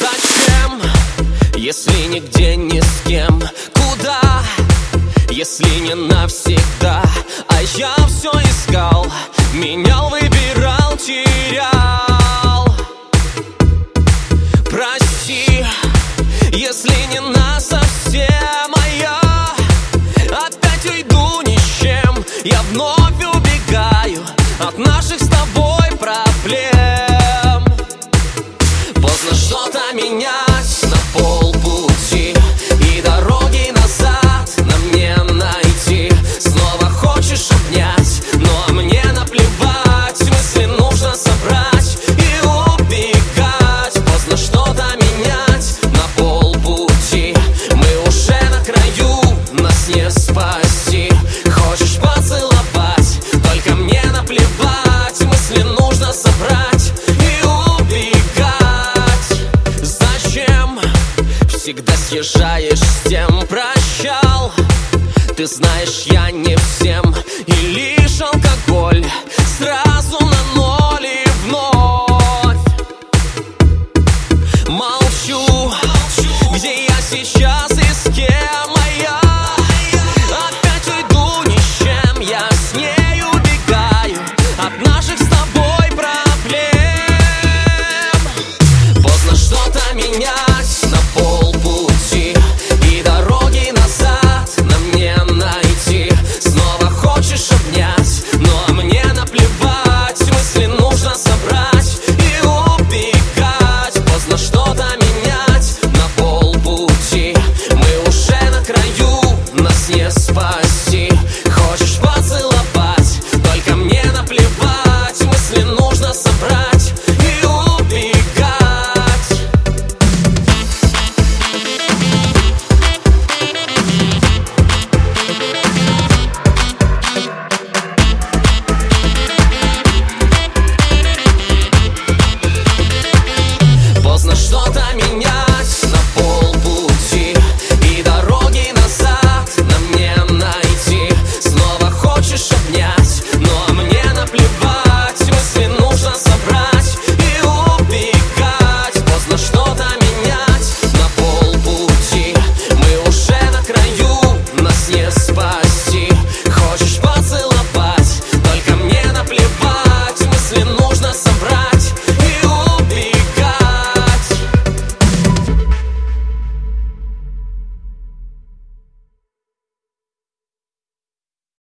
Зачем, если нигде ни с кем? Куда, если не навсегда? А я все искал, менял, выбирал, терял. Прости, если не насовсем, а я опять уйду ни с чем. Я вновь убегаю от наших с тобой проблем. Поздно что-то менять на полпути, и дороги назад нам не найти. Снова хочешь обнять, но мне наплевать. Мысли нужно собрать и убегать. Поздно что-то менять на полпути, мы уже на краю, нас не спасти. Хочешь поцеловать, только мне наплевать. Мысли нужно собрать и убегать. Зачем всегда съезжаешь с тем? Прощал, ты знаешь, я не всем. И лишь алкоголь сразу на ноль.